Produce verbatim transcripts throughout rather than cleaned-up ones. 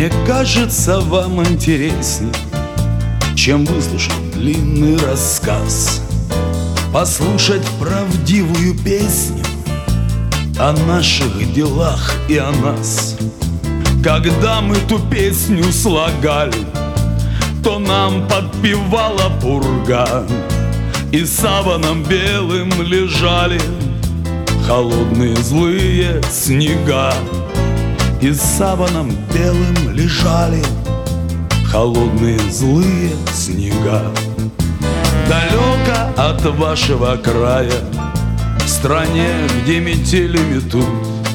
Мне кажется, вам интересней, чем выслушать длинный рассказ, послушать правдивую песню о наших делах и о нас. Когда мы ту песню слагали, то нам подпевала пурга, и саваном белым лежали холодные злые снега. И саваном белым лежали холодные злые снега. Далеко от вашего края, в стране, где метели метут,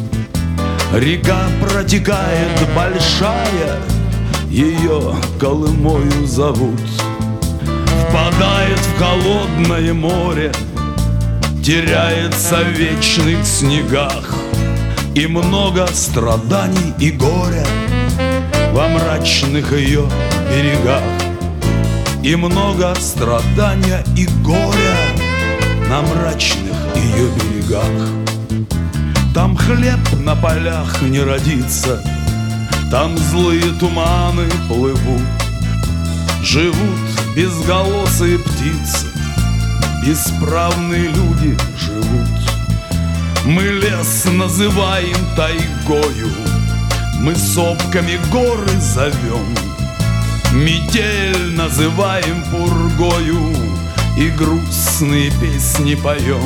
река протекает большая, ее Колымою зовут. Впадает в холодное море, теряется в вечных снегах, и много страданий и горя во мрачных ее берегах. И много страдания и горя на мрачных ее берегах. Там хлеб на полях не родится, там злые туманы плывут, живут безголосые птицы, бесправные люди живут. Мы лес называем тайгою, мы сопками горы зовем, метель называем пургою и грустные песни поем.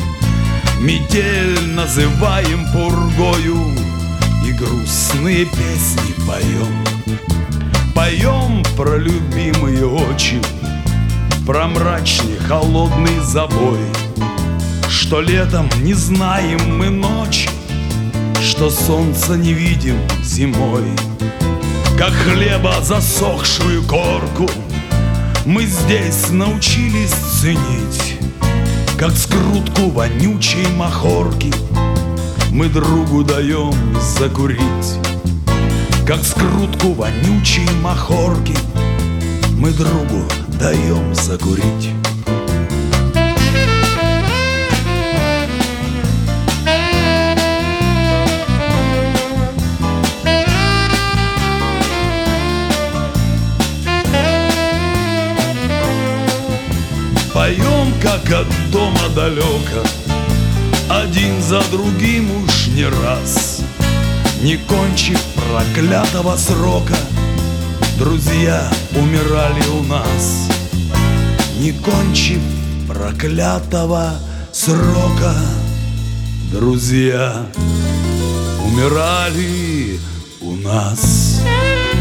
Метель называем пургою и грустные песни поем. Поем про любимые очи, про мрачный холодный забой, что летом не знаем мы ночи, что солнца не видим зимой. Как хлеба засохшую корку мы здесь научились ценить, как скрутку вонючей махорки мы другу даем закурить. Как скрутку вонючей махорки мы другу даем закурить. Поем, как от дома далеко, один за другим уж не раз, не кончив проклятого срока, друзья умирали у нас. Не кончив проклятого срока, друзья умирали у нас.